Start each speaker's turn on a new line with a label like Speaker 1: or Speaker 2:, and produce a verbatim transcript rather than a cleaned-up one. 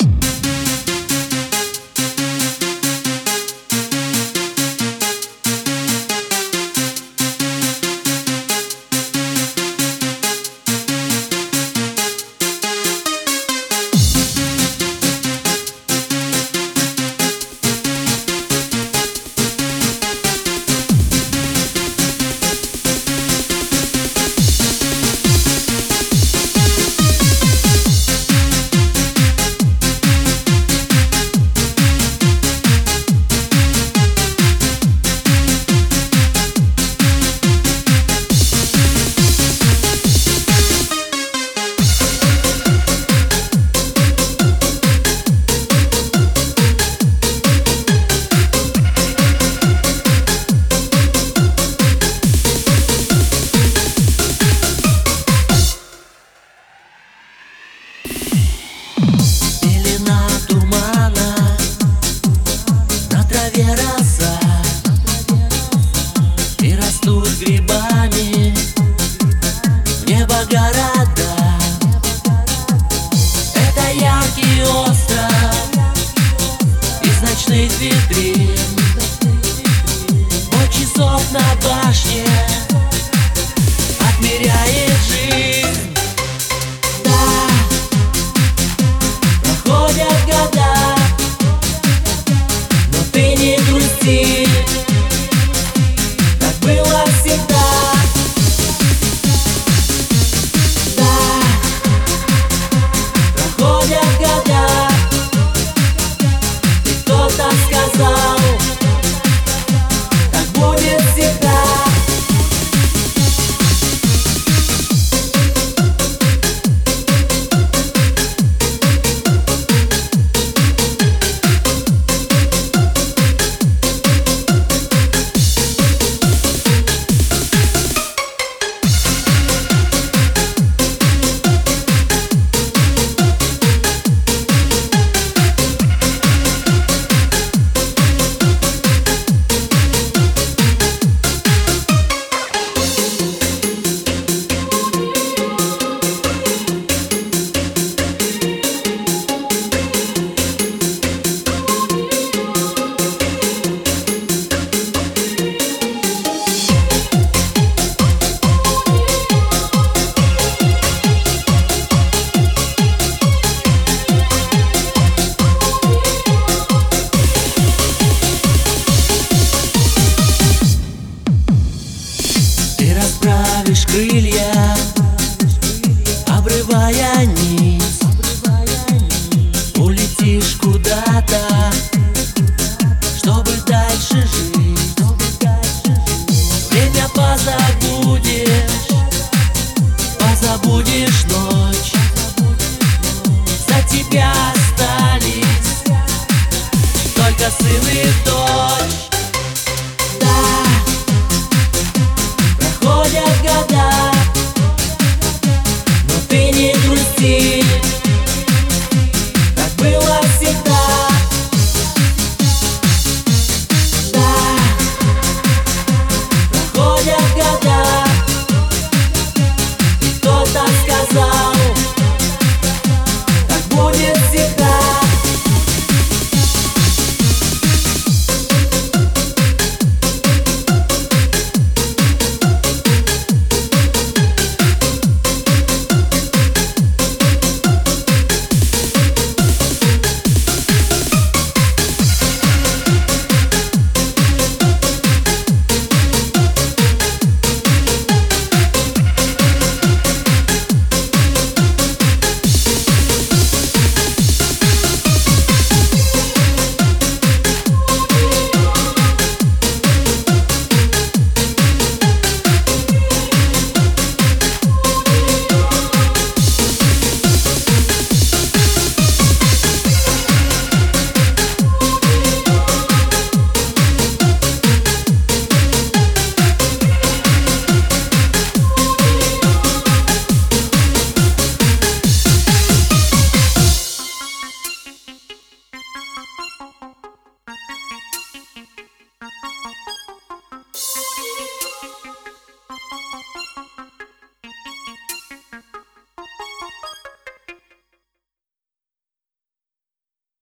Speaker 1: Грибами в небо города. Это яркий остров из ночных витрин. Вот часов на башне отмеряет жизнь. Да, проходят года, но ты не грусти. Было всегда. Да, проходят года, и кто-то сказал, так будет всегда. Расправишь крылья, обрывая низ, улетишь куда-то, чтобы дальше жить. Время позабудешь, позабудешь ночь. За тебя остались только сын и